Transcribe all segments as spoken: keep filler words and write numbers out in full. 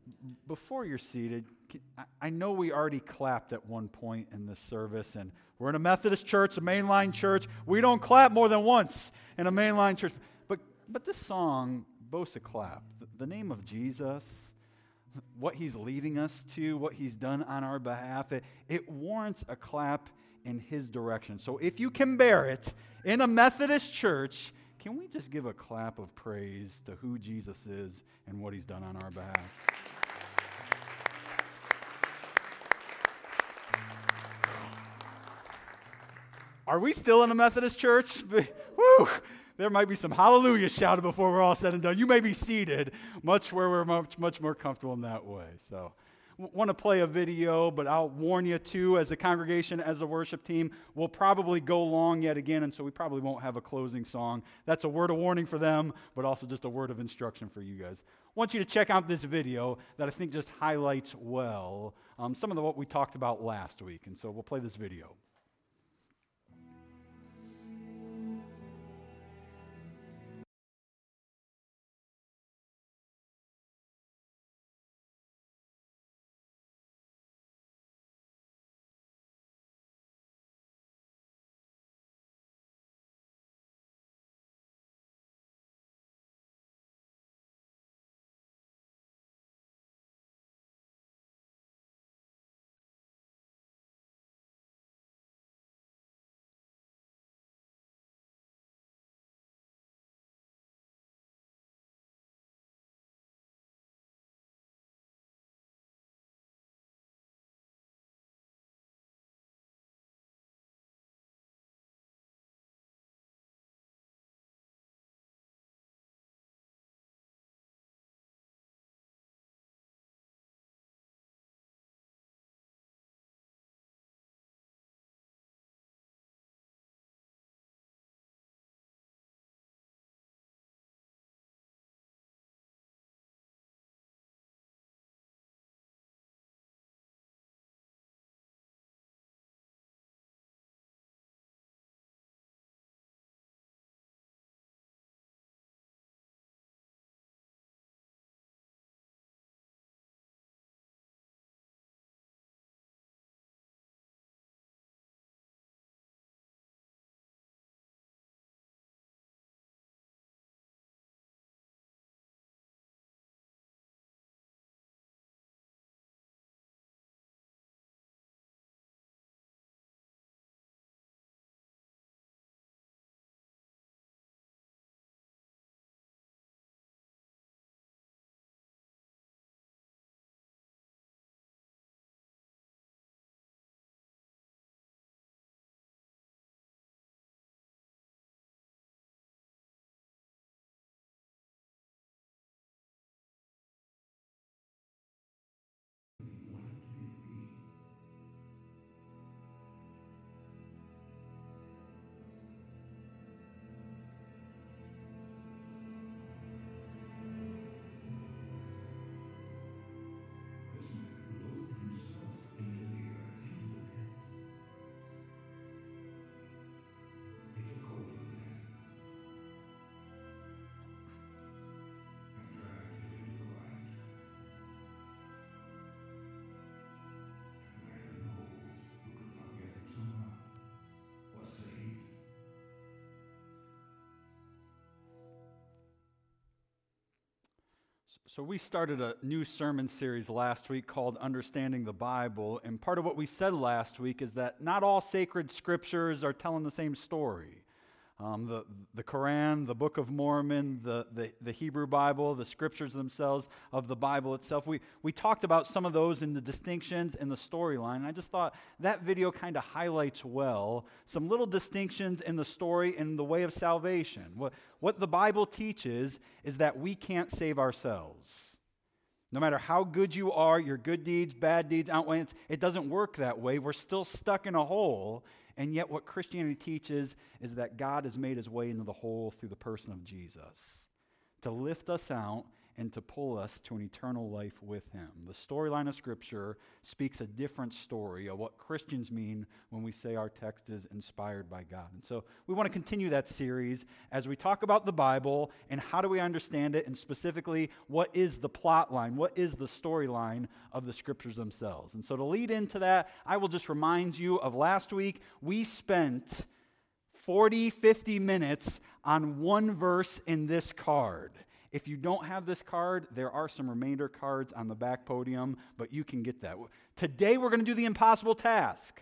Before you're seated, I know we already clapped at one point in this service, and we're in a Methodist church, a mainline church. We don't clap more than once in a mainline church. But but this song boasts a clap. The, the name of Jesus, what he's leading us to, what he's done on our behalf, it, it warrants a clap in his direction. So if you can bear it, in a Methodist church, can we just give a clap of praise to who Jesus is and what he's done on our behalf? Are we still in a Methodist church? Woo! There might be some hallelujah shouted before we're all said and done. You may be seated, much where we're much, much more comfortable in that way. So, w- want to play a video, but I'll warn you too, as a congregation, as a worship team, we'll probably go long yet again, and so we probably won't have a closing song. That's a word of warning for them, but also just a word of instruction for you guys. I want you to check out this video that I think just highlights well um, some of the, what we talked about last week, and so we'll play this video. So we started a new sermon series last week called Understanding the Bible, and part of what we said last week is that not all sacred scriptures are telling the same story. Um, the, the Quran, the Book of Mormon, the, the, the Hebrew Bible, the scriptures themselves of the Bible itself. We, we talked about some of those in the distinctions in the storyline, and I just thought that video kind of highlights well some little distinctions in the story in the way of salvation. What, what the Bible teaches is that we can't save ourselves. No matter how good you are, your good deeds, bad deeds, outweigh, it doesn't work that way. We're still stuck in a hole. And yet what Christianity teaches is that God has made his way into the hole through the person of Jesus to lift us out and to pull us to an eternal life with him. The storyline of Scripture speaks a different story of what Christians mean when we say our text is inspired by God. And so we want to continue that series as we talk about the Bible and how do we understand it, and specifically, what is the plot line, what is the storyline of the Scriptures themselves. And so to lead into that, I will just remind you of last week. We spent forty, fifty minutes on one verse in this card. If you don't have this card, there are some remainder cards on the back podium, but you can get that. Today we're going to do the impossible task.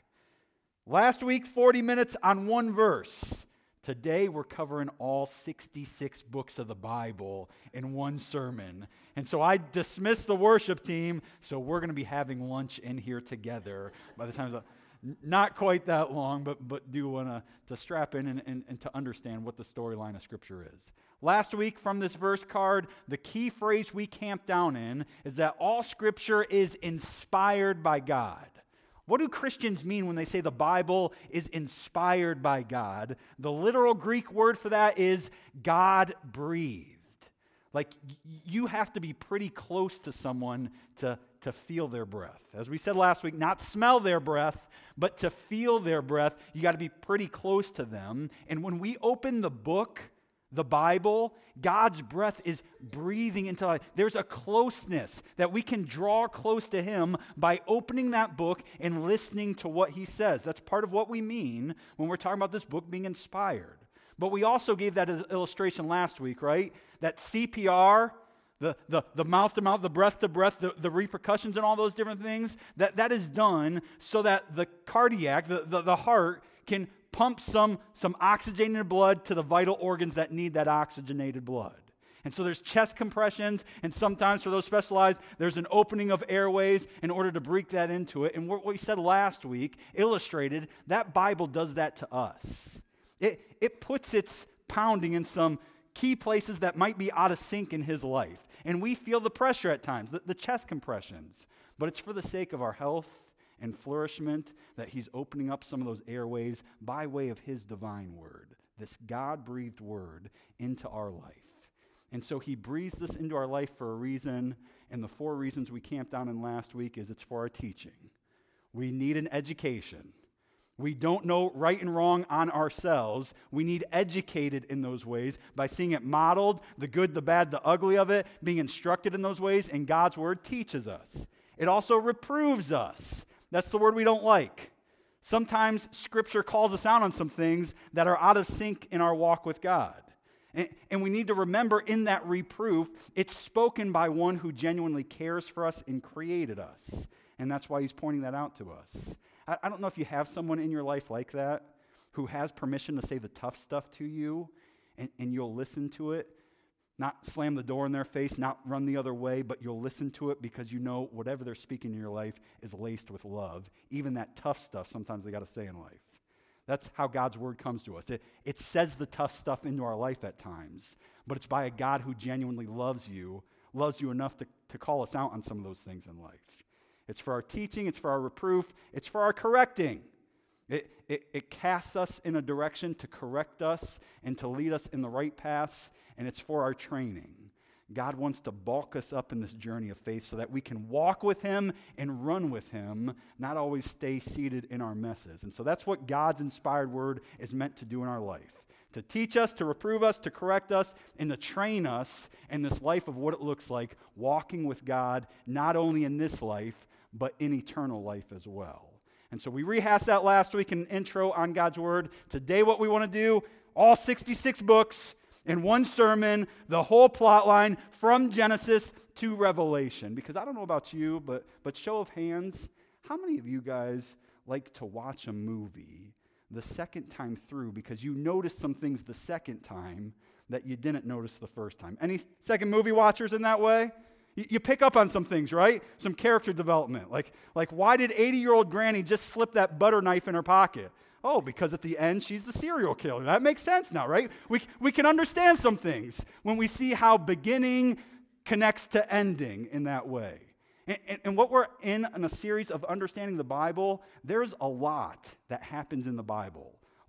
Last week, forty minutes on one verse. Today we're covering all sixty-six books of the Bible in one sermon. And so I dismissed the worship team, so we're going to be having lunch in here together by the time... Not quite that long, but but do want to to strap in and, and, and to understand what the storyline of Scripture is. Last week from this verse card, the key phrase we camped down in is that all Scripture is inspired by God. What do Christians mean when they say the Bible is inspired by God? The literal Greek word for that is God-breathed. Like, you have to be pretty close to someone to, to feel their breath. As we said last week, not smell their breath, but to feel their breath, you got to be pretty close to them. And when we open the book, the Bible, God's breath is breathing into life. There's a closeness that we can draw close to Him by opening that book and listening to what He says. That's part of what we mean when we're talking about this book being inspired. But we also gave that as illustration last week, right? That C P R, the, the, the mouth-to-mouth, the breath-to-breath, the, the repercussions and all those different things, that, that is done so that the cardiac, the, the, the heart, can pump some, some oxygenated blood to the vital organs that need that oxygenated blood. And so there's chest compressions, and sometimes for those specialized, there's an opening of airways in order to breathe that into it. And what we said last week illustrated that Bible does that to us. It, it puts its pounding in some key places that might be out of sync in His life. And we feel the pressure at times, the, the chest compressions. But it's for the sake of our health and flourishment that He's opening up some of those airways by way of His divine word, this God-breathed word into our life. And so He breathes this into our life for a reason, and the four reasons we camped down in last week is it's for our teaching. We need an education. We don't know right and wrong on ourselves. We need educated in those ways by seeing it modeled, the good, the bad, the ugly of it, being instructed in those ways, and God's word teaches us. It also reproves us. That's the word we don't like. Sometimes Scripture calls us out on some things that are out of sync in our walk with God. And, and we need to remember in that reproof, it's spoken by one who genuinely cares for us and created us. And that's why He's pointing that out to us. I, I don't know if you have someone in your life like that who has permission to say the tough stuff to you, and, and you'll listen to it. Not slam the door in their face, not run the other way, but you'll listen to it because you know whatever they're speaking in your life is laced with love. Even that tough stuff sometimes they got to say in life. That's how God's word comes to us. It, it says the tough stuff into our life at times, but it's by a God who genuinely loves you, loves you enough to, to call us out on some of those things in life. It's for our teaching, it's for our reproof, it's for our correcting. It, it, it casts us in a direction to correct us and to lead us in the right paths, and it's for our training. God wants to bulk us up in this journey of faith so that we can walk with Him and run with Him, not always stay seated in our messes. And so that's what God's inspired word is meant to do in our life. To teach us, to reprove us, to correct us, and to train us in this life of what it looks like walking with God, not only in this life, but in eternal life as well. And so we rehashed that last week in an intro on God's Word. Today what we want to do, all sixty-six books in one sermon, the whole plot line from Genesis to Revelation. Because I don't know about you, but, but show of hands, how many of you guys like to watch a movie the second time through because you noticed some things the second time that you didn't notice the first time? Any second movie watchers in that way? You pick up on some things, right? Some character development. Like, like why did eighty-year-old Granny just slip that butter knife in her pocket? Oh, because at the end, she's the serial killer. That makes sense now, right? We, we can understand some things when we see how beginning connects to ending in that way. And, and, and what we're in in a series of understanding the Bible, there's a lot that happens in the Bible.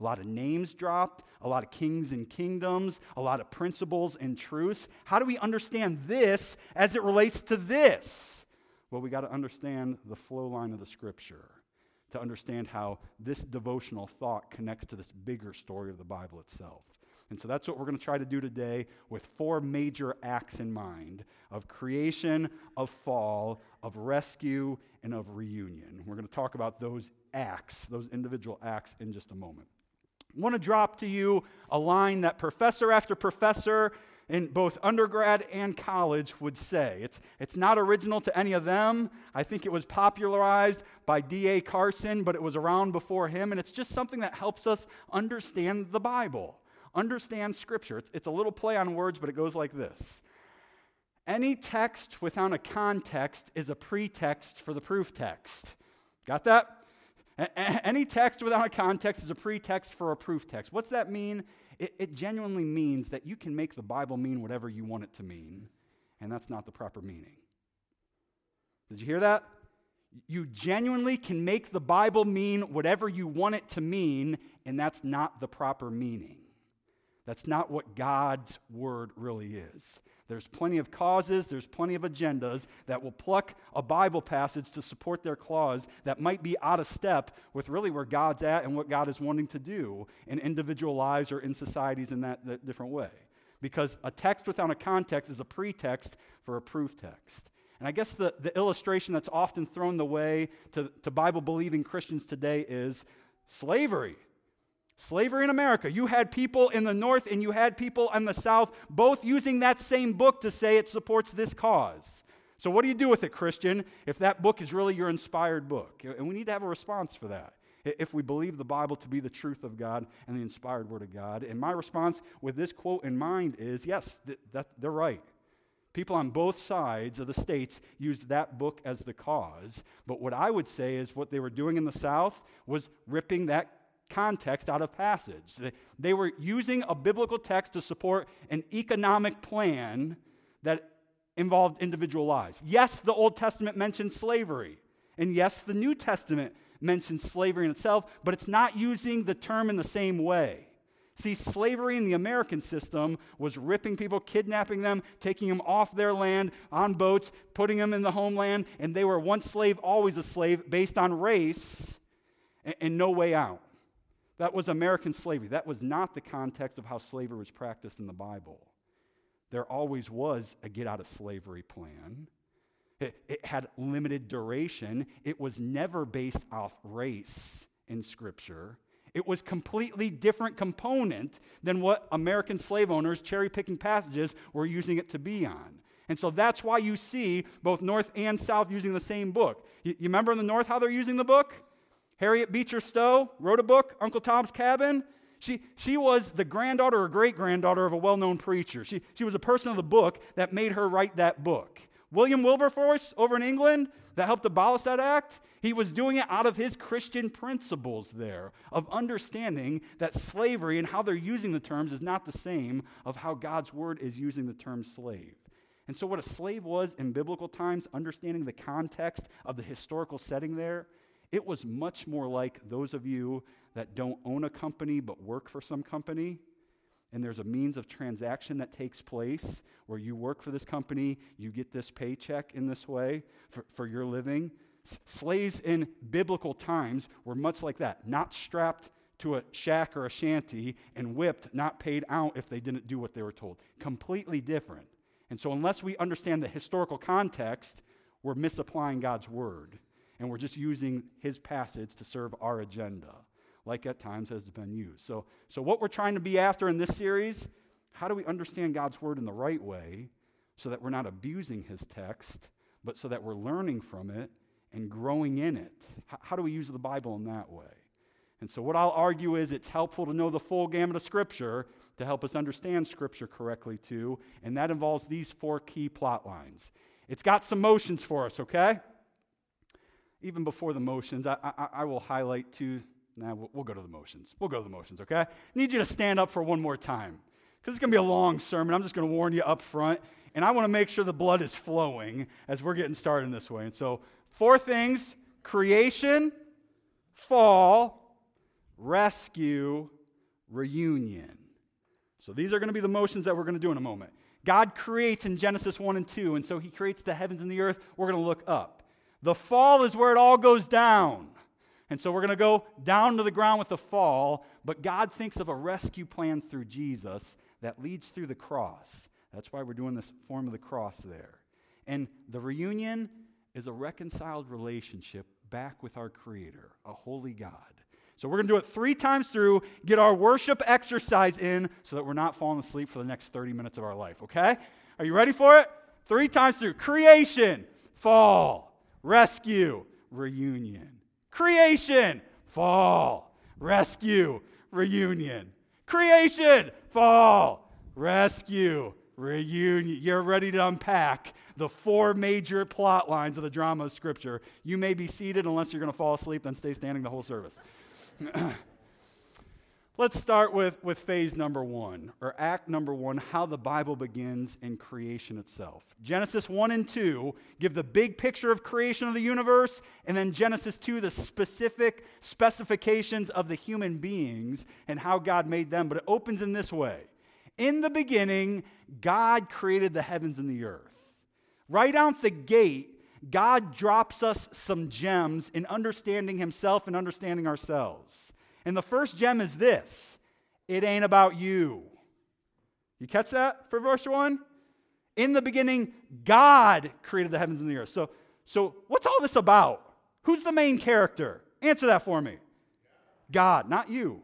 a lot of names dropped, a lot of kings and kingdoms, a lot of principles and truths. How do we understand this as it relates to this? Well, we got to understand the flow line of the Scripture to understand how this devotional thought connects to this bigger story of the Bible itself. And so that's what we're going to try to do today with four major acts in mind: of creation, of fall, of rescue, and of reunion. We're going to talk about those acts, those individual acts, in just a moment. I want to drop to you a line that professor after professor in both undergrad and college would say. It's, it's not original to any of them. I think it was popularized by D A Carson, but it was around before him, and it's just something that helps us understand the Bible, understand Scripture. It's, it's a little play on words, but it goes like this. Any text without a context is a pretext for the proof text. Got that? A- any text without a context is a pretext for a proof text. What's that mean? It, it genuinely means that you can make the Bible mean whatever you want it to mean, and that's not the proper meaning. Did you hear that? You genuinely can make the Bible mean whatever you want it to mean, and that's not the proper meaning. That's not what God's word really is. There's plenty of causes, there's plenty of agendas that will pluck a Bible passage to support their clause that might be out of step with really where God's at and what God is wanting to do in individual lives or in societies in that, that different way. Because a text without a context is a pretext for a proof text. And I guess the, the illustration that's often thrown the way to, to Bible-believing Christians today is slavery. Slavery in America. You had people in the North and you had people in the South both using that same book to say it supports this cause. So what do you do with it, Christian, if that book is really your inspired book? And we need to have a response for that if we believe the Bible to be the truth of God and the inspired word of God. And my response with this quote in mind is, yes, th- that, they're right. People on both sides of the states used that book as the cause. But what I would say is what they were doing in the South was ripping that context out of passage. They, they were using a biblical text to support an economic plan that involved individual lives. Yes, the Old Testament mentions slavery. And yes, the New Testament mentions slavery in itself, but it's not using the term in the same way. See, slavery in the American system was ripping people, kidnapping them, taking them off their land on boats, putting them in the homeland, and they were once slave, always a slave, based on race and, and no way out. That was American slavery. That was not the context of how slavery was practiced in the Bible. There always was a get-out-of-slavery plan. It, it had limited duration. It was never based off race in Scripture. It was completely different component than what American slave owners, cherry-picking passages, were using it to be on. And so that's why you see both North and South using the same book. You, you remember in the North how they're using the book? Harriet Beecher Stowe wrote a book, Uncle Tom's Cabin. She, she was the granddaughter or great-granddaughter of a well-known preacher. She, she was a person of the book that made her write that book. William Wilberforce over in England that helped abolish that act, he was doing it out of his Christian principles there of understanding that slavery and how they're using the terms is not the same of how God's word is using the term slave. And so what a slave was in biblical times, understanding the context of the historical setting there, it was much more like those of you that don't own a company but work for some company, and there's a means of transaction that takes place where you work for this company, you get this paycheck in this way for, for your living. S- slaves in biblical times were much like that, not strapped to a shack or a shanty and whipped, not paid out if they didn't do what they were told. Completely different. And so unless we understand the historical context, we're misapplying God's word. And we're just using his passage to serve our agenda, like at times has been used. So, so what we're trying to be after in this series, how do we understand God's word in the right way so that we're not abusing his text, but so that we're learning from it and growing in it? How, how do we use the Bible in that way? And so what I'll argue is it's helpful to know the full gamut of Scripture to help us understand Scripture correctly too, and that involves these four key plot lines. It's got some motions for us, okay? Even before the motions, I, I, I will highlight two. Nah, we'll, we'll go to the motions. We'll go to the motions, okay? I need you to stand up for one more time because it's going to be a long sermon. I'm just going to warn you up front, and I want to make sure the blood is flowing as we're getting started in this way. And so, four things: creation, fall, rescue, reunion. So these are going to be the motions that we're going to do in a moment. God creates in Genesis one and two, and so he creates the heavens and the earth. We're going to look up. The fall is where it all goes down. And so we're going to go down to the ground with the fall, but God thinks of a rescue plan through Jesus that leads through the cross. That's why we're doing this form of the cross there. And the reunion is a reconciled relationship back with our Creator, a holy God. So we're going to do it three times through, get our worship exercise in so that we're not falling asleep for the next thirty minutes of our life, okay? Are you ready for it? Three times through. Creation, fall, rescue, reunion. Creation, fall, rescue, reunion. Creation, fall, rescue, reunion. You're ready to unpack the four major plot lines of the drama of Scripture. You may be seated unless you're going to fall asleep, then stay standing the whole service. Let's start with, with phase number one, or act number one, how the Bible begins in creation itself. Genesis one and two give the big picture of creation of the universe, and then Genesis two, the specific specifications of the human beings and how God made them. But it opens in this way. In the beginning, God created the heavens and the earth. Right out the gate, God drops us some gems in understanding himself and understanding ourselves. And the first gem is this: it ain't about you. You catch that for verse one? In the beginning, God created the heavens and the earth. So, so what's all this about? Who's the main character? Answer that for me. God, not you.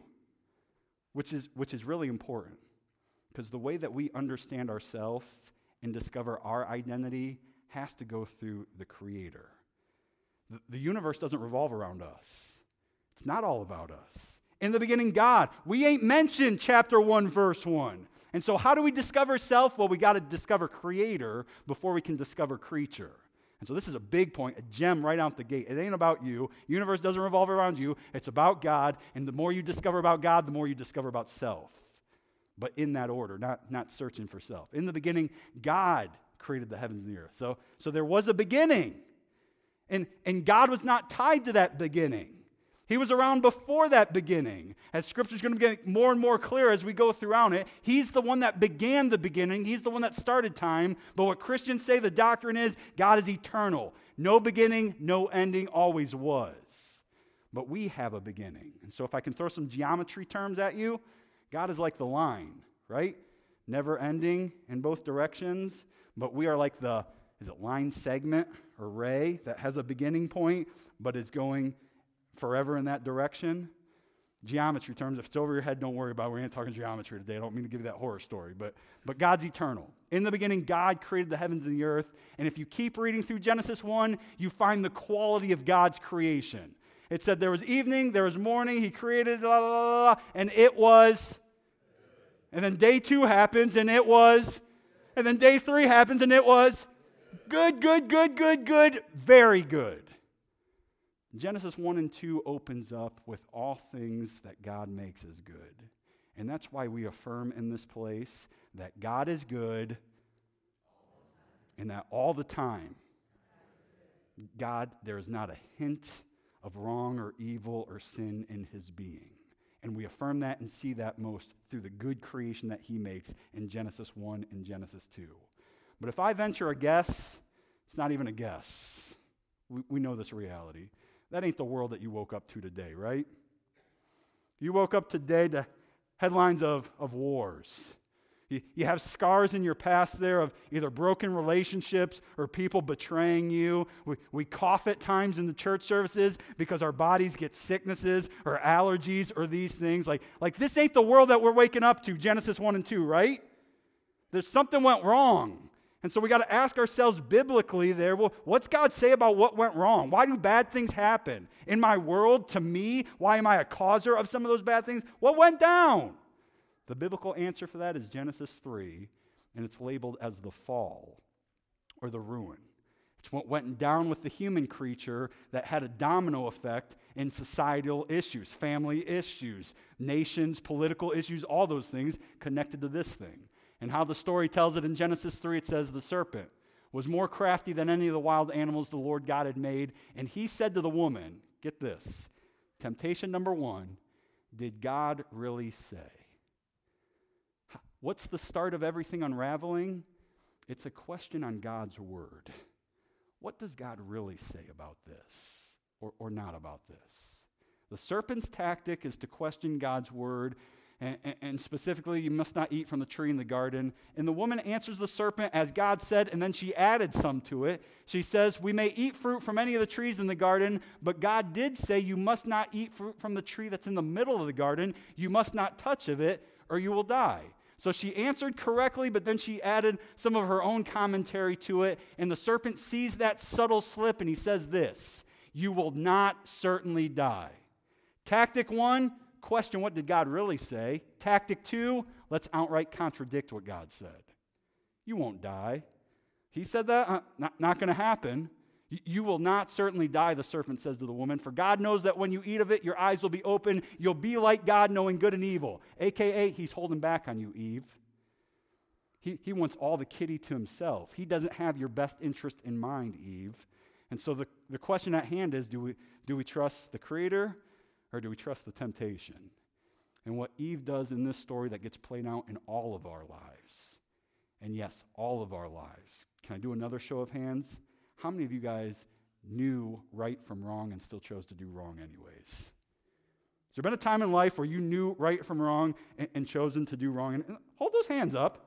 Which is, which is really important. Because the way that we understand ourselves and discover our identity has to go through the Creator. The, the universe doesn't revolve around us. It's not all about us. In the beginning, God. We ain't mentioned chapter one, verse one. And so how do we discover self? Well, we got to discover Creator before we can discover creature. And so this is a big point, a gem right out the gate. It ain't about you. Universe doesn't revolve around you. It's about God. And the more you discover about God, the more you discover about self. But in that order, not, not searching for self. In the beginning, God created the heavens and the earth. So, so there was a beginning. And, and God was not tied to that beginning. He was around before that beginning. As Scripture's going to get more and more clear as we go throughout it, he's the one that began the beginning. He's the one that started time. But what Christians say, the doctrine is, God is eternal. No beginning, no ending, always was. But we have a beginning. And so if I can throw some geometry terms at you, God is like the line, right? Never ending in both directions. But we are like the, is it line segment or ray that has a beginning point, but is going forever in that direction? Geometry terms, if it's over your head, don't worry about it. We ain't talking geometry today. I don't mean to give you that horror story, but, but God's eternal. In the beginning, God created the heavens and the earth, and if you keep reading through Genesis one, you find the quality of God's creation. It said there was evening, there was morning, he created, blah, blah, blah, blah, and it was, and then day two happens, and it was, and then day three happens, and it was good, good, good, good, good, very good. Genesis one and two opens up with all things that God makes as good. And that's why we affirm in this place that God is good and that all the time, God, there is not a hint of wrong or evil or sin in his being. And we affirm that and see that most through the good creation that he makes in Genesis one and Genesis two. But if I venture a guess, it's not even a guess. We, we know this reality. That ain't the world that you woke up to today, right? You woke up today to headlines of, of wars. You, you have scars in your past there of either broken relationships or people betraying you. We, we cough at times in the church services because our bodies get sicknesses or allergies or these things. Like, like this ain't the world that we're waking up to, Genesis one and two, right? There's something went wrong. And so we got to ask ourselves biblically there, well, what's God say about what went wrong? Why do bad things happen? In my world, to me, why am I a causer of some of those bad things? What went down? The biblical answer for that is Genesis three, and it's labeled as the fall or the ruin. It's what went down with the human creature that had a domino effect in societal issues, family issues, nations, political issues, all those things connected to this thing. And how the story tells it in Genesis three, it says the serpent was more crafty than any of the wild animals the Lord God had made. And he said to the woman, get this, temptation number one, Did God really say? What's the start of everything unraveling? It's a question on God's word. What does God really say about this or, or not about this? The serpent's tactic is to question God's word, and, and, and specifically, you must not eat from the tree in the garden. And the woman answers the serpent as God said, and then she added some to it. She says, we may eat fruit from any of the trees in the garden, but God did say you must not eat fruit from the tree that's in the middle of the garden. You must not touch of it, or you will die. So she answered correctly, but then she added some of her own commentary to it. And the serpent sees that subtle slip, and he says this, you will not certainly die. Tactic one, question what did God really say? Tactic two, let's outright contradict what God said. You won't die. He said that? Uh, not not going to happen. Y- you will not certainly die, the serpent says to the woman, for God knows that when you eat of it, your eyes will be open. You'll be like God, knowing good and evil. A K A, he's holding back on you, Eve. He, he wants all the kitty to himself. He doesn't have your best interest in mind, Eve. And so the, the question at hand is, do we, do we trust the Creator, or do we trust the temptation? And what Eve does in this story that gets played out in all of our lives. And yes, all of our lives. Can I do another show of hands? How many of you guys knew right from wrong and still chose to do wrong anyways? Has there been a time in life where you knew right from wrong and, and chosen to do wrong? And, and hold those hands up.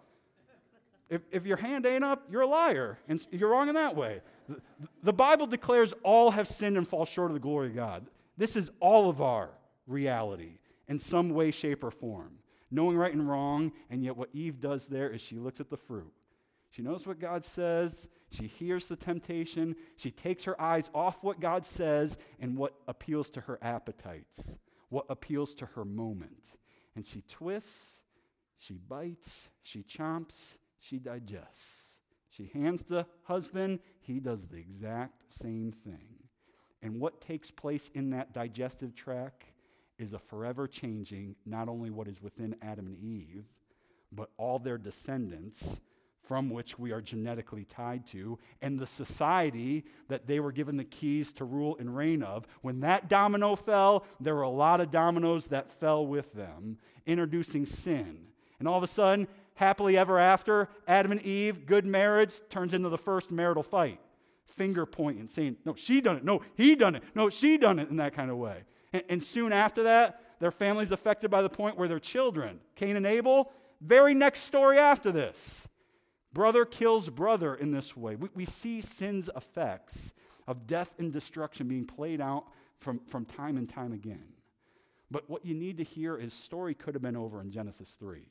If, if your hand ain't up, you're a liar, and you're wrong in that way. The, the Bible declares all have sinned and fall short of the glory of God. This is all of our reality in some way, shape, or form. Knowing right and wrong, and yet what Eve does there is she looks at the fruit. She knows what God says. She hears the temptation. She takes her eyes off what God says and what appeals to her appetites, what appeals to her moment. And she twists, she bites, she chomps, she digests. She hands the husband, he does the exact same thing. And what takes place in that digestive tract is a forever changing, not only what is within Adam and Eve, but all their descendants from which we are genetically tied to, and the society that they were given the keys to rule and reign of. When that domino fell, there were a lot of dominoes that fell with them, introducing sin. And all of a sudden, happily ever after, Adam and Eve, good marriage, turns into the first marital fight. Finger pointing, saying, no, she done it, no, he done it, no, she done it, in that kind of way. And, and soon after that, their family's affected by the point where their children, Cain and Abel, very next story after this. Brother kills brother in this way. We, we see sin's effects of death and destruction being played out from, from time and time again. But what you need to hear is story could have been over in Genesis three.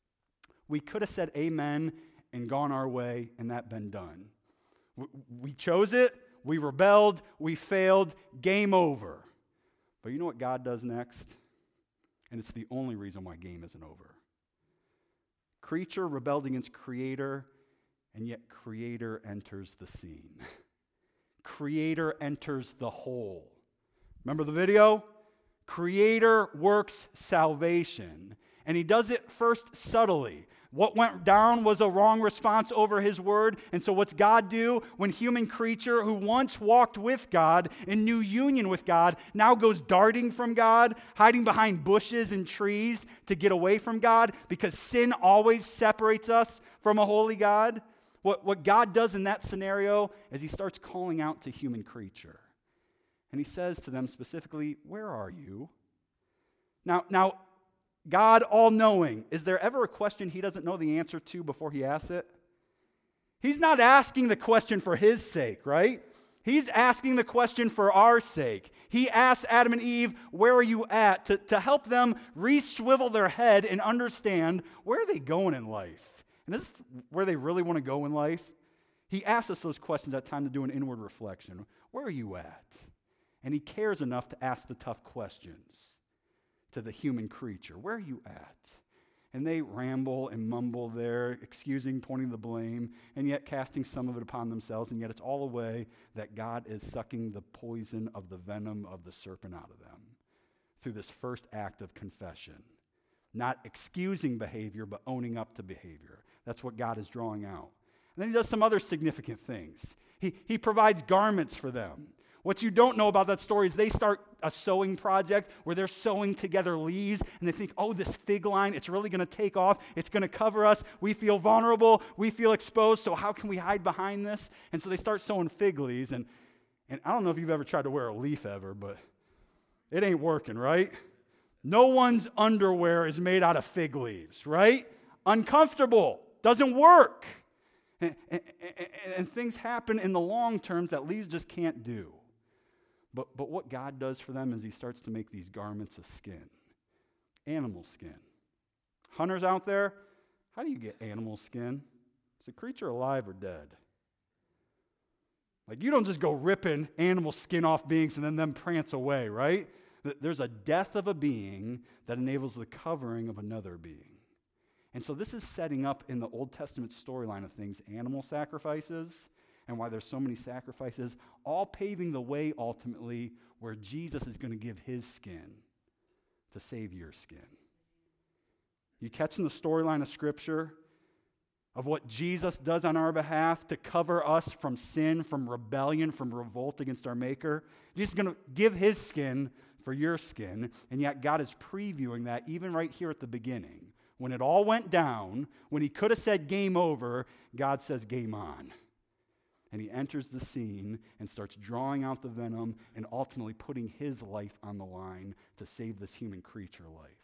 We could have said amen and gone our way and that been done. We, we chose it, we rebelled, we failed, game over. But you know what God does next? And it's the only reason why game isn't over. Creature rebelled against Creator, and yet Creator enters the scene. Creator enters the whole. Remember the video? Creator works salvation, and he does it first subtly. What went down was a wrong response over his word, and so what's God do when human creature who once walked with God in new union with God now goes darting from God, hiding behind bushes and trees to get away from God because sin always separates us from a holy God? What, what God does in that scenario is he starts calling out to human creature. And he says to them specifically, where are you? Now, now, God all-knowing, is there ever a question he doesn't know the answer to before he asks it? He's not asking the question for his sake, right? He's asking the question for our sake. He asks Adam and Eve, where are you at? To, to help them re-swivel their head and understand where are they going in life? And is this where they really want to go in life? He asks us those questions at time to do an inward reflection. Where are you at? And he cares enough to ask the tough questions to the human creature. Where are you at? And they ramble and mumble there, excusing, pointing the blame, and yet casting some of it upon themselves, and yet it's all a way that God is sucking the poison of the venom of the serpent out of them through this first act of confession. Not excusing behavior, but owning up to behavior. That's what God is drawing out. And then he does some other significant things. He, he provides garments for them. What you don't know about that story is they start a sewing project where they're sewing together leaves, and they think, oh, this fig line, it's really going to take off. It's going to cover us. We feel vulnerable. We feel exposed, so how can we hide behind this? And so they start sewing fig leaves, and, and I don't know if you've ever tried to wear a leaf ever, but it ain't working, right? No one's underwear is made out of fig leaves, right? Uncomfortable. Doesn't work. And, and, and, and things happen in the long terms that leaves just can't do. But, but what God does for them is he starts to make these garments of skin, animal skin. Hunters out there, how do you get animal skin? Is the creature alive or dead? Like, you don't just go ripping animal skin off beings and then them prance away, right? There's a death of a being that enables the covering of another being. And so this is setting up in the Old Testament storyline of things, animal sacrifices, and why there's so many sacrifices, all paving the way ultimately where Jesus is going to give his skin to save your skin. You catching the storyline of Scripture of what Jesus does on our behalf to cover us from sin, from rebellion, from revolt against our Maker? Jesus is going to give his skin for your skin, and yet God is previewing that even right here at the beginning. When it all went down, when he could have said game over, God says game on. And he enters the scene and starts drawing out the venom and ultimately putting his life on the line to save this human creature life.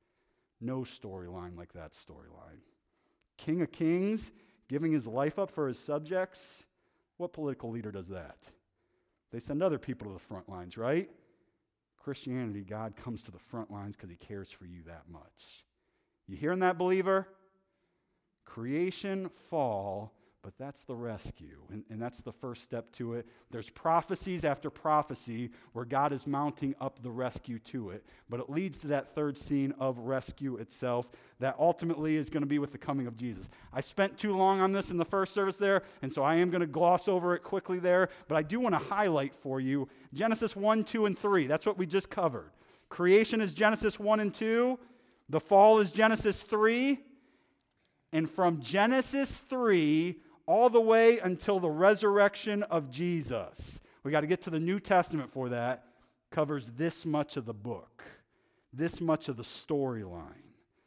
No storyline like that storyline. King of Kings giving his life up for his subjects. What political leader does that? They send other people to the front lines, right? Christianity, God comes to the front lines because he cares for you that much. You hearing that, believer? Creation, fall, but that's the rescue, and, and that's the first step to it. There's prophecies after prophecy where God is mounting up the rescue to it, but it leads to that third scene of rescue itself that ultimately is going to be with the coming of Jesus. I spent too long on this in the first service there, and so I am going to gloss over it quickly there, but I do want to highlight for you Genesis one, two, and three. That's what we just covered. Creation is Genesis one and two. The fall is Genesis three. And from Genesis three all the way until the resurrection of Jesus, we got to get to the New Testament for that, covers this much of the book, this much of the storyline.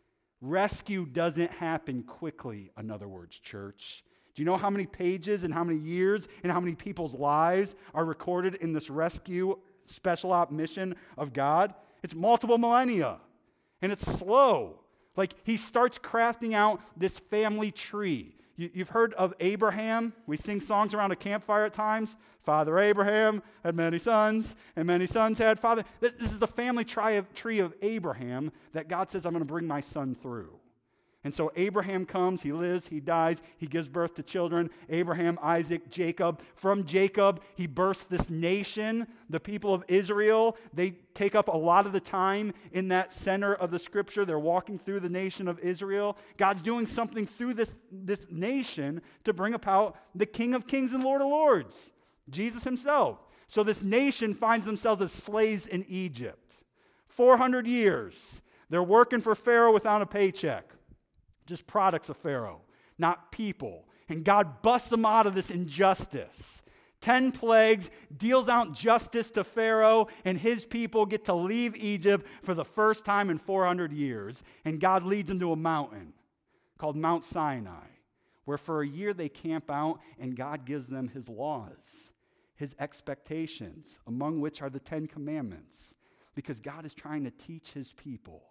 Rescue doesn't happen quickly, in other words, church. Do you know how many pages and how many years and how many people's lives are recorded in this rescue special op mission of God? It's multiple millennia, and it's slow. Like, he starts crafting out this family tree. You, you've heard of Abraham. We sing songs around a campfire at times. Father Abraham had many sons, and many sons had father. This, this is the family tree of, tree of Abraham that God says, I'm going to bring my son through. And so Abraham comes, he lives, he dies, he gives birth to children, Abraham, Isaac, Jacob. From Jacob, he births this nation, the people of Israel. They take up a lot of the time in that center of the scripture. They're walking through the nation of Israel. God's doing something through this, this nation to bring about the King of Kings and Lord of Lords, Jesus himself. So this nation finds themselves as slaves in Egypt. four hundred years. They're working for Pharaoh without a paycheck. Just products of Pharaoh, not people. And God busts them out of this injustice. Ten plagues, deals out justice to Pharaoh, and his people get to leave Egypt for the first time in four hundred years. And God leads them to a mountain called Mount Sinai, where for a year they camp out, and God gives them his laws, his expectations, among which are the Ten Commandments, because God is trying to teach his people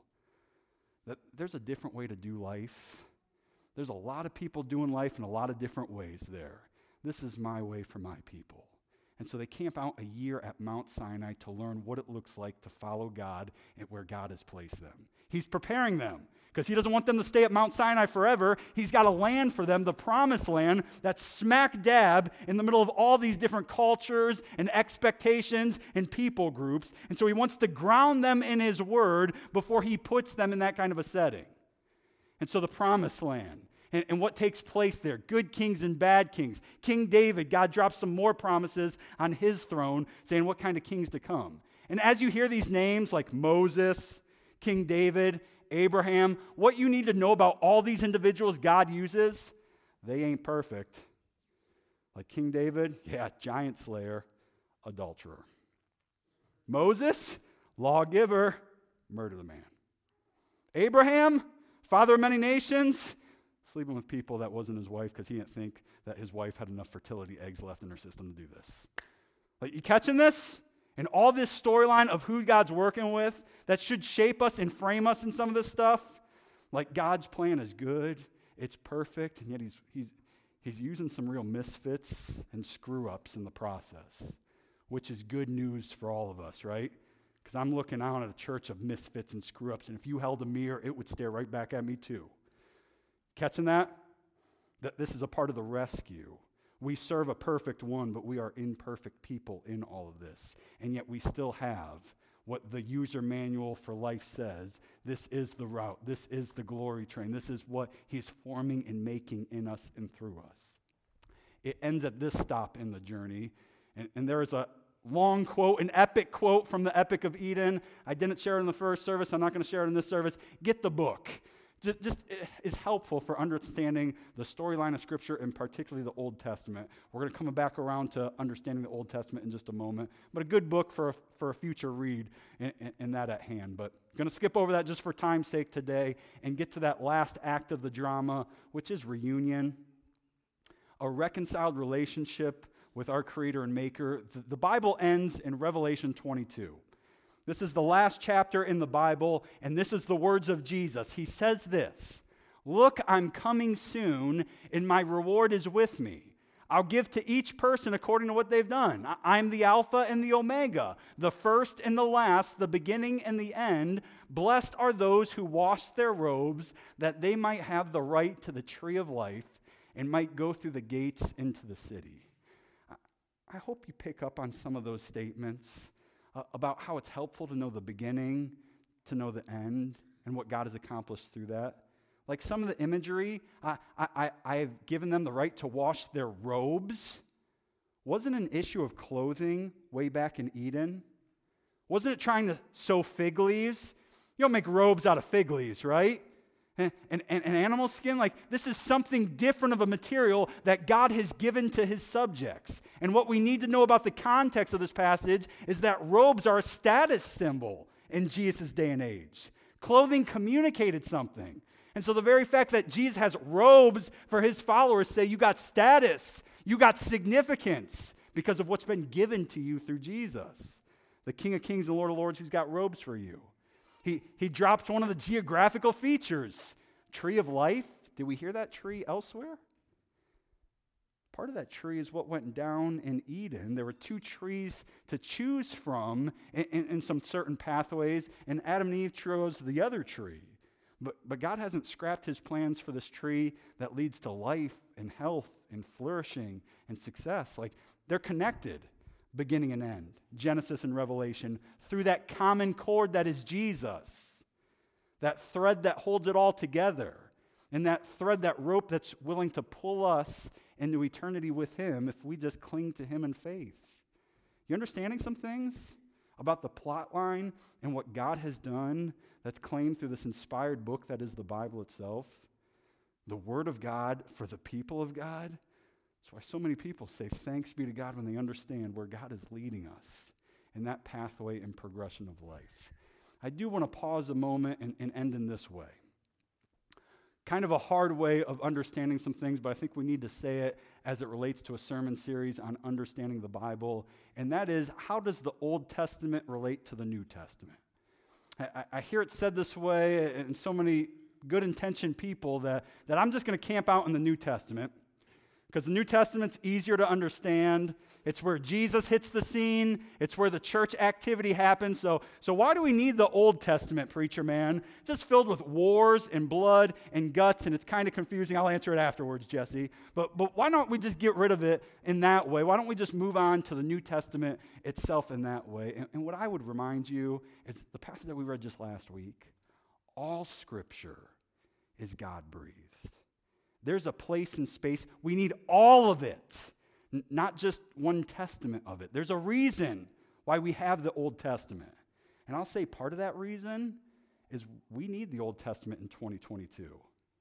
that there's a different way to do life. There's a lot of people doing life in a lot of different ways there. This is my way for my people. And so they camp out a year at Mount Sinai to learn what it looks like to follow God and where God has placed them. He's preparing them because he doesn't want them to stay at Mount Sinai forever. He's got a land for them, the promised land, that's smack dab in the middle of all these different cultures and expectations and people groups. And so he wants to ground them in his word before he puts them in that kind of a setting. And so the promised land. And, and what takes place there, good kings and bad kings. King David, God drops some more promises on his throne, saying what kind of kings to come. And as you hear these names like Moses, King David, Abraham, what you need to know about all these individuals God uses, they ain't perfect. Like King David, yeah, giant slayer, adulterer. Moses, lawgiver, murder the man. Abraham, father of many nations, sleeping with people that wasn't his wife because he didn't think that his wife had enough fertility eggs left in her system to do this. Like, you catching this? And all this storyline of who God's working with that should shape us and frame us in some of this stuff. Like, God's plan is good, it's perfect, and yet he's he's he's using some real misfits and screw-ups in the process, which is good news for all of us, right? Because I'm looking out at a church of misfits and screw-ups, and if you held a mirror, it would stare right back at me too. Catching that? That this is a part of the rescue. We serve a perfect one, but we are imperfect people in all of this. And yet we still have what the user manual for life says. This is the route. This is the glory train. This is what he's forming and making in us and through us. It ends at this stop in the journey. And, and there is a long quote, an epic quote from the Epic of Eden. I didn't share it in the first service. I'm not going to share it in this service. Get the book. Just, just is helpful for understanding the storyline of Scripture, and particularly the Old Testament. We're going to come back around to understanding the Old Testament in just a moment, but a good book for a, for a future read in, in, in that at hand. But I'm going to skip over that just for time's sake today and get to that last act of the drama, which is reunion, a reconciled relationship with our Creator and Maker. The, the Bible ends in Revelation twenty-two. This is the last chapter in the Bible, and this is the words of Jesus. He says this, "Look, I'm coming soon, and my reward is with me. I'll give to each person according to what they've done. I'm the Alpha and the Omega, the first and the last, the beginning and the end. Blessed are those who wash their robes, that they might have the right to the tree of life and might go through the gates into the city." I hope you pick up on some of those statements Uh, about how it's helpful to know the beginning, to know the end, and what God has accomplished through that. Like some of the imagery, I, I, I have given them the right to wash their robes. Wasn't an issue of clothing way back in Eden? Wasn't it trying to sew fig leaves? You don't make robes out of fig leaves, right? And, and, and animal skin, like this is something different of a material that God has given to his subjects. And what we need to know about the context of this passage is that robes are a status symbol in Jesus' day and age. Clothing communicated something. And so the very fact that Jesus has robes for his followers say you got status, you got significance because of what's been given to you through Jesus. The King of Kings and Lord of Lords who's got robes for you. He, he dropped one of the geographical features, tree of life. Did we hear that tree elsewhere? Part of that tree is what went down in Eden. There were two trees to choose from in, in, in some certain pathways, and Adam and Eve chose the other tree. But, but God hasn't scrapped his plans for this tree that leads to life and health and flourishing and success. Like, they're connected, beginning and end, Genesis and Revelation, through that common cord that is Jesus, that thread that holds it all together, and that thread, that rope that's willing to pull us into eternity with him if we just cling to him in faith. You understanding some things about the plot line and what God has done that's claimed through this inspired book that is the Bible itself? The Word of God for the people of God. That's why so many people say thanks be to God when they understand where God is leading us in that pathway and progression of life. I do want to pause a moment and, and end in this way. Kind of a hard way of understanding some things, but I think we need to say it as it relates to a sermon series on understanding the Bible, and that is, how does the Old Testament relate to the New Testament? I, I hear it said this way, and so many good-intentioned people that, that I'm just going to camp out in the New Testament, because the New Testament's easier to understand. It's where Jesus hits the scene. It's where the church activity happens. So, so why do we need the Old Testament, preacher man? It's just filled with wars and blood and guts, and it's kind of confusing. I'll answer it afterwards, Jesse. But, but why don't we just get rid of it in that way? Why don't we just move on to the New Testament itself in that way? And, and what I would remind you is the passage that we read just last week. All Scripture is God-breathed. There's a place and space. We need all of it, n- not just one testament of it. There's a reason why we have the Old Testament. And I'll say part of that reason is we need the Old Testament in twenty twenty-two.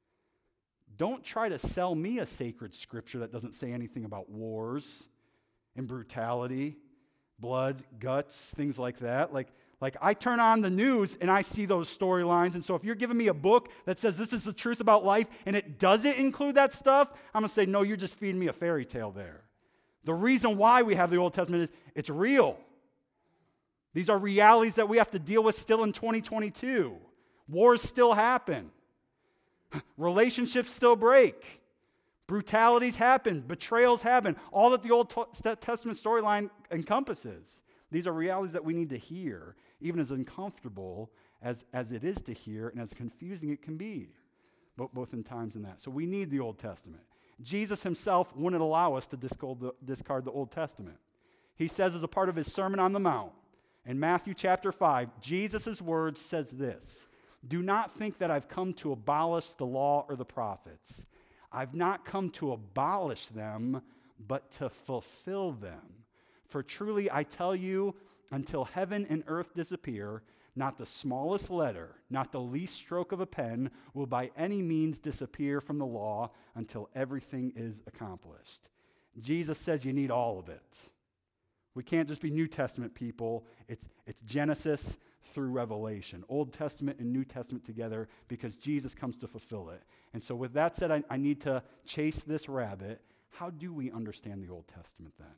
Don't try to sell me a sacred scripture that doesn't say anything about wars and brutality, blood, guts, things like that. Like, like I turn on the news and I see those storylines. And so if you're giving me a book that says this is the truth about life and it doesn't include that stuff, I'm going to say, no, you're just feeding me a fairy tale there. The reason why we have the Old Testament is it's real. These are realities that we have to deal with still in twenty twenty-two. Wars still happen. Relationships still break. Brutalities happen. Betrayals happen. All that the Old Testament storyline encompasses. These are realities that we need to hear, even as uncomfortable as, as it is to hear and as confusing it can be, both, both in times and that. So we need the Old Testament. Jesus himself wouldn't allow us to discard the, discard the Old Testament. He says as a part of his Sermon on the Mount, in Matthew chapter five, Jesus' words says this, "Do not think that I've come to abolish the law or the prophets. I've not come to abolish them, but to fulfill them. For truly I tell you, until heaven and earth disappear, not the smallest letter, not the least stroke of a pen will by any means disappear from the law until everything is accomplished." Jesus says you need all of it. We can't just be New Testament people. It's, it's Genesis through Revelation, Old Testament and New Testament together, because Jesus comes to fulfill it. And so with that said, I, I need to chase this rabbit. How do we understand the Old Testament then?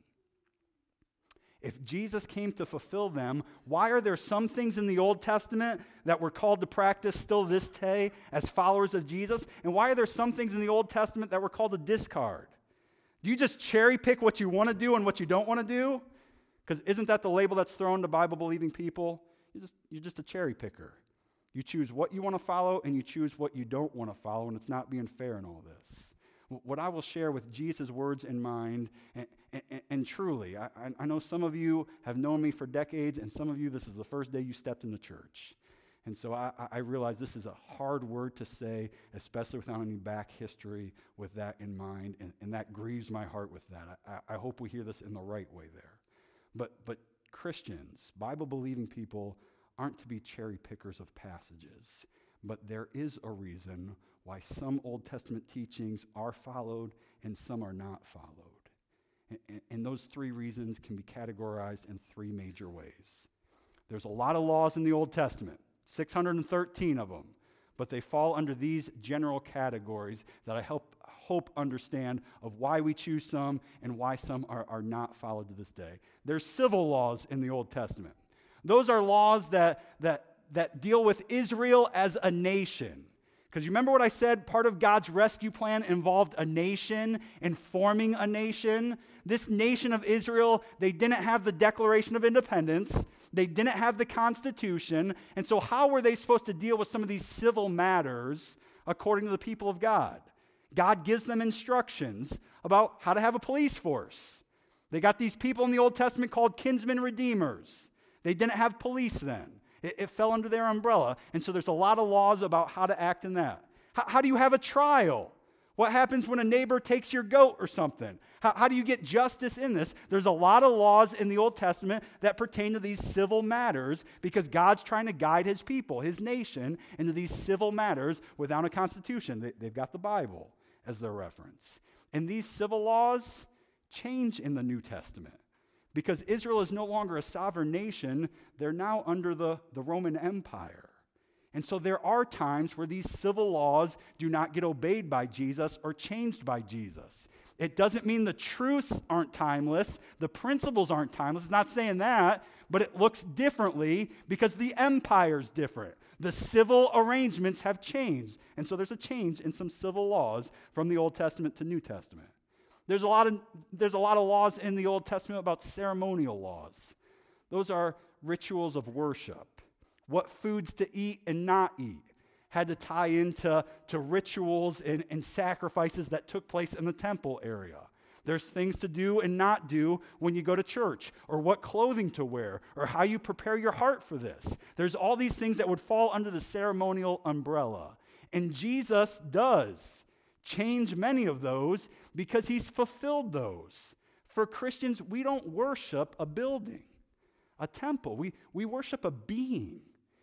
If Jesus came to fulfill them, why are there some things in the Old Testament that we're called to practice still this day as followers of Jesus? And why are there some things in the Old Testament that we're called to discard? Do you just cherry pick what you want to do and what you don't want to do? Because isn't that the label that's thrown to Bible-believing people? You're just, you're just a cherry picker. You choose what you want to follow and you choose what you don't want to follow, and it's not being fair in all this. What I will share with Jesus' words in mind, and, and, and truly, I, I know some of you have known me for decades, and some of you, this is the first day you stepped into church. And so I, I realize this is a hard word to say, especially without any back history with that in mind, and, and that grieves my heart with that. I, I hope we hear this in the right way there. But, but Christians, Bible-believing people, aren't to be cherry pickers of passages, but there is a reason why some Old Testament teachings are followed and some are not followed. And, and those three reasons can be categorized in three major ways. There's a lot of laws in the Old Testament, six hundred thirteen of them, but they fall under these general categories that I help, hope understand of why we choose some and why some are, are not followed to this day. There's civil laws in the Old Testament. Those are laws that, that, that deal with Israel as a nation. Because you remember what I said? Part of God's rescue plan involved a nation and forming a nation. This nation of Israel, they didn't have the Declaration of Independence. They didn't have the Constitution. And so how were they supposed to deal with some of these civil matters according to the people of God? God gives them instructions about how to have a police force. They got these people in the Old Testament called kinsmen redeemers. They didn't have police then. It, it fell under their umbrella. And so there's a lot of laws about how to act in that. How, how do you have a trial? What happens when a neighbor takes your goat or something? How, how do you get justice in this? There's a lot of laws in the Old Testament that pertain to these civil matters because God's trying to guide his people, his nation, into these civil matters without a constitution. They, they've got the Bible as their reference. And these civil laws change in the New Testament. Because Israel is no longer a sovereign nation, they're now under the, the Roman Empire. And so there are times where these civil laws do not get obeyed by Jesus or changed by Jesus. It doesn't mean the truths aren't timeless, the principles aren't timeless. It's not saying that, but it looks differently because the empire's different. The civil arrangements have changed. And so there's a change in some civil laws from the Old Testament to New Testament. There's a lot of there's a lot of laws in the Old Testament about ceremonial laws. Those are rituals of worship. What foods to eat and not eat had to tie into to rituals and, and sacrifices that took place in the temple area. There's things to do and not do when you go to church, or what clothing to wear, or how you prepare your heart for this. There's all these things that would fall under the ceremonial umbrella. And Jesus does change many of those because he's fulfilled those. For Christians, we don't worship a building, a temple. We, we worship a being,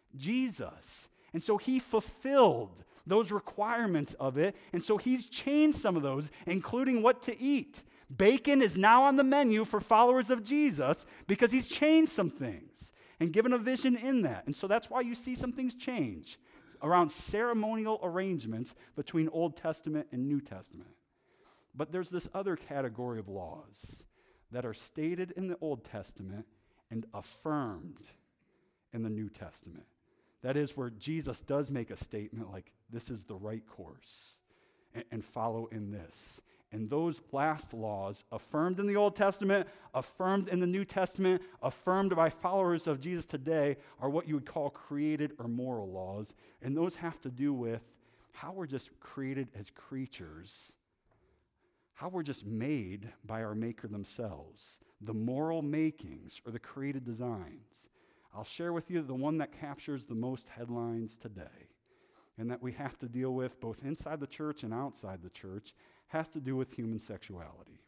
Jesus. And so he fulfilled those requirements of it. And so he's changed some of those, including what to eat. Bacon is now on the menu for followers of Jesus because he's changed some things and given a vision in that. And so that's why you see some things change around ceremonial arrangements between Old Testament and New Testament. But there's this other category of laws that are stated in the Old Testament and affirmed in the New Testament. That is where Jesus does make a statement like, this is the right course, and, and follow in this. And those last laws, affirmed in the Old Testament, affirmed in the New Testament, affirmed by followers of Jesus today, are what you would call created or moral laws. And those have to do with how we're just created as creatures, how we're just made by our Maker themselves, the moral makings or the created designs. I'll share with you the one that captures the most headlines today, and that we have to deal with both inside the church and outside the church, has to do with human sexuality.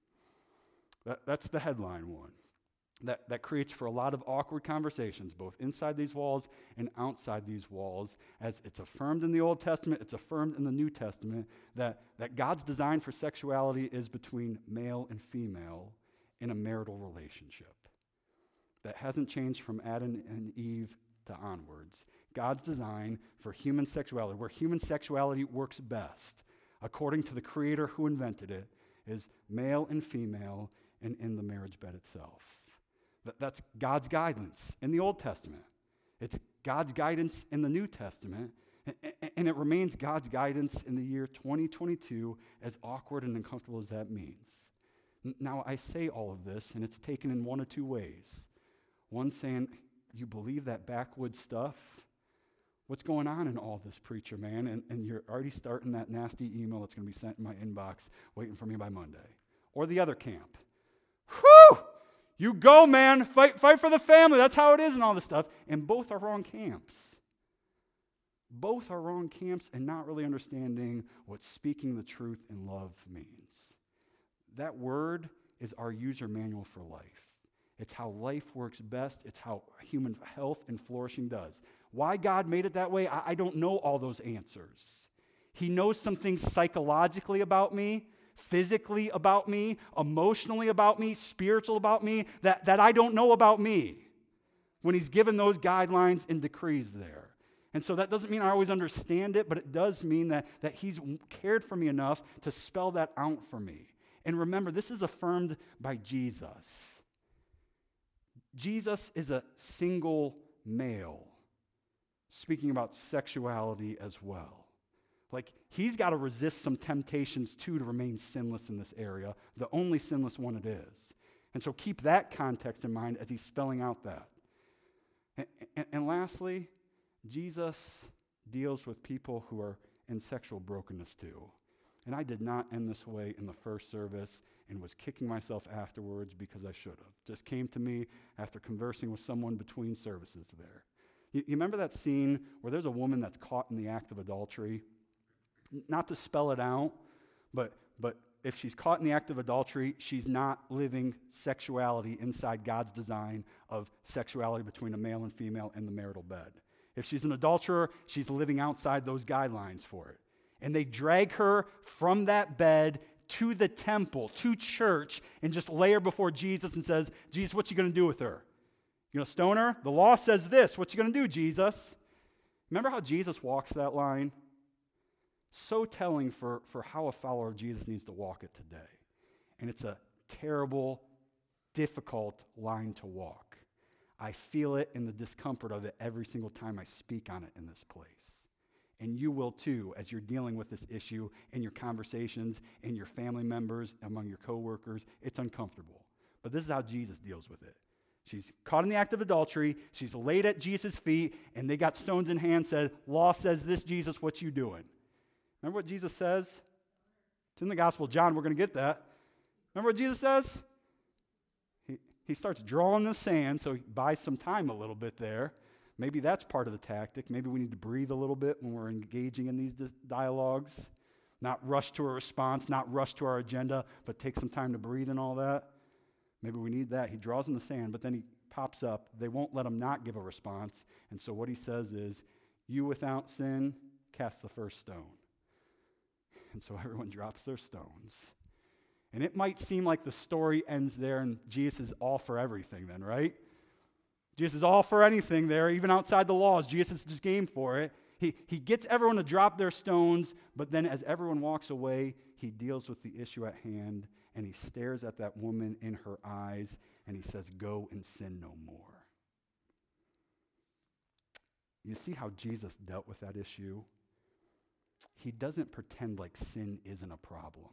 That, that's the headline one. That, that creates for a lot of awkward conversations, both inside these walls and outside these walls, as it's affirmed in the Old Testament, it's affirmed in the New Testament, that, that God's design for sexuality is between male and female in a marital relationship. That hasn't changed from Adam and Eve to onwards. God's design for human sexuality, where human sexuality works best, according to the Creator who invented it, is male and female and in the marriage bed itself. That, that's God's guidance in the Old Testament. It's God's guidance in the New Testament, and, and it remains God's guidance in the year twenty twenty-two, as awkward and uncomfortable as that means. N- now, I say all of this, and it's taken in one of two ways. One saying, you believe that backwoods stuff? What's going on in all this, preacher man? And, and you're already starting that nasty email that's going to be sent in my inbox waiting for me by Monday. Or the other camp. Whew! You go, man. Fight, fight for the family. That's how it is and all this stuff. And both are wrong camps. Both are wrong camps and not really understanding what speaking the truth in love means. That word is our user manual for life. It's how life works best. It's how human health and flourishing does. Why God made it that way, I, I don't know all those answers. He knows some things psychologically about me, physically about me, emotionally about me, spiritual about me, that, that I don't know about me when he's given those guidelines and decrees there. And so that doesn't mean I always understand it, but it does mean that, that he's cared for me enough to spell that out for me. And remember, this is affirmed by Jesus. Jesus is a single male, speaking about sexuality as well. Like, he's got to resist some temptations, too, to remain sinless in this area, the only sinless one it is. And so keep that context in mind as he's spelling out that. And, and, and lastly, Jesus deals with people who are in sexual brokenness, too. And I did not end this way in the first service and was kicking myself afterwards because I should have. Just came to me after conversing with someone between services there. You, you remember that scene where there's a woman that's caught in the act of adultery? Not to spell it out, but but if she's caught in the act of adultery, she's not living sexuality inside God's design of sexuality between a male and female in the marital bed. If she's an adulterer, she's living outside those guidelines for it. And they drag her from that bed to the temple, to church, and just lay her before Jesus and says, Jesus, what you going to do with her? You going to stone her? The law says this. What you going to do, Jesus? Remember how Jesus walks that line? So telling for, for how a follower of Jesus needs to walk it today. And it's a terrible, difficult line to walk. I feel it in the discomfort of it every single time I speak on it in this place. And you will too, as you're dealing with this issue in your conversations, in your family members, among your coworkers. It's uncomfortable. But this is how Jesus deals with it. She's caught in the act of adultery. She's laid at Jesus' feet, and they got stones in hand, said, law says this, Jesus, what you doing? Remember what Jesus says? It's in the Gospel of John. We're going to get that. Remember what Jesus says? He, he starts drawing the sand, so he buys some time a little bit there. Maybe that's part of the tactic. Maybe we need to breathe a little bit when we're engaging in these dialogues. Not rush to a response, not rush to our agenda, but take some time to breathe and all that. Maybe we need that. He draws in the sand, but then he pops up. They won't let him not give a response. And so what he says is, you without sin, cast the first stone. And so everyone drops their stones. And it might seem like the story ends there and Jesus is all for everything then, right? Jesus is all for anything there, even outside the laws. Jesus is just game for it. He, he gets everyone to drop their stones, but then as everyone walks away, he deals with the issue at hand, and he stares at that woman in her eyes, and he says, go and sin no more. You see how Jesus dealt with that issue? He doesn't pretend like sin isn't a problem.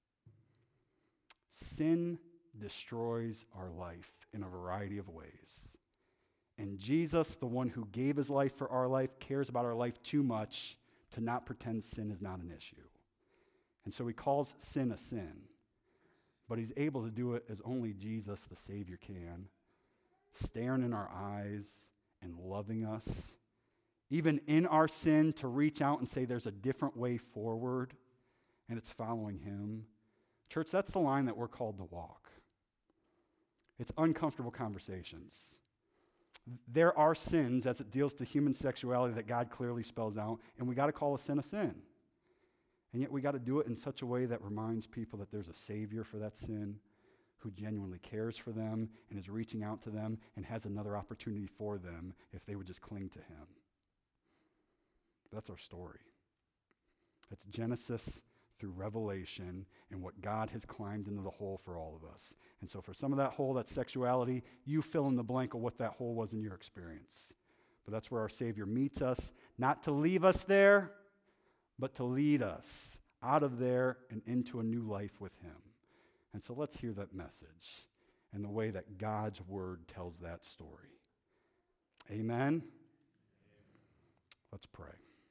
Sin destroys our life in a variety of ways. And Jesus, the one who gave his life for our life, cares about our life too much to not pretend sin is not an issue. And so he calls sin a sin. But he's able to do it as only Jesus, the Savior, can, staring in our eyes and loving us, even in our sin, to reach out and say there's a different way forward, and it's following him. Church, that's the line that we're called to walk. It's uncomfortable conversations. There are sins as it deals to human sexuality that God clearly spells out, and we got to call a sin a sin. And yet we got to do it in such a way that reminds people that there's a Savior for that sin who genuinely cares for them and is reaching out to them and has another opportunity for them if they would just cling to him. That's our story. It's Genesis through Revelation and what God has climbed into the hole for all of us. And so for some of that hole, that's sexuality, you fill in the blank of what that hole was in your experience. But that's where our Savior meets us, not to leave us there, but to lead us out of there and into a new life with him. And so let's hear that message and the way that God's word tells that story. Amen? Let's pray.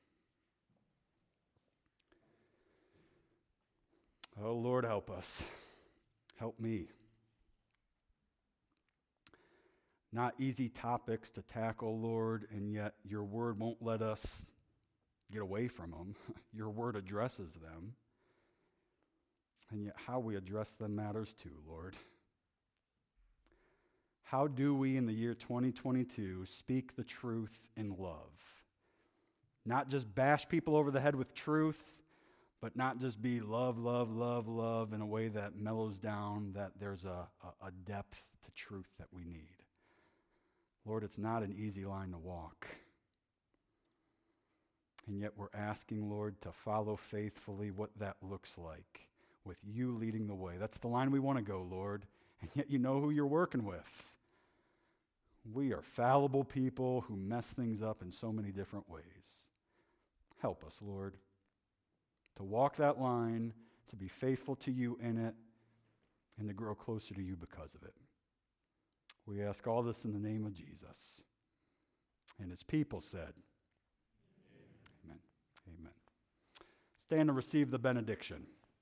Oh, Lord, help us. Help me. Not easy topics to tackle, Lord, and yet your word won't let us get away from them. Your word addresses them. And yet how we address them matters too, Lord. How do we in the year twenty twenty-two speak the truth in love? Not just bash people over the head with truth, but not just be love, love, love, love in a way that mellows down, that there's a, a, a depth to truth that we need. Lord, it's not an easy line to walk. And yet we're asking, Lord, to follow faithfully what that looks like, with you leading the way. That's the line we want to go, Lord. And yet you know who you're working with. We are fallible people who mess things up in so many different ways. Help us, Lord, to walk that line, to be faithful to you in it, and to grow closer to you because of it. We ask all this in the name of Jesus. And his people said, Amen. Amen. Stand and receive the benediction.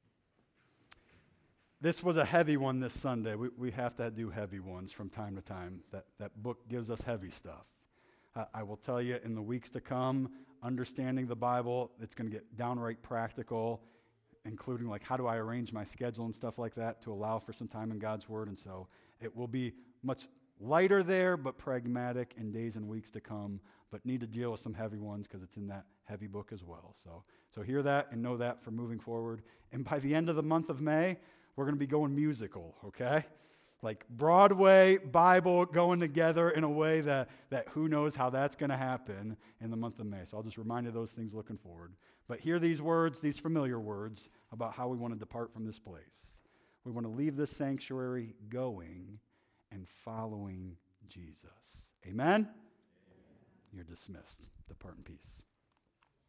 This was a heavy one this Sunday. We, we have to do heavy ones from time to time. That, that book gives us heavy stuff. Uh, I will tell you in the weeks to come, understanding the Bible, it's going to get downright practical, including like how do I arrange my schedule and stuff like that to allow for some time in God's Word. And so it will be much lighter there, but pragmatic in days and weeks to come, but need to deal with some heavy ones because it's in that heavy book as well. So, so hear that and know that for moving forward. And by the end of the month of May, we're going to be going musical, okay? Like Broadway, Bible going together in a way that, that who knows how that's going to happen in the month of May. So I'll just remind you of those things looking forward. But hear these words, these familiar words about how we want to depart from this place. We want to leave this sanctuary going and following Jesus. Amen? Amen. You're dismissed. Depart in peace.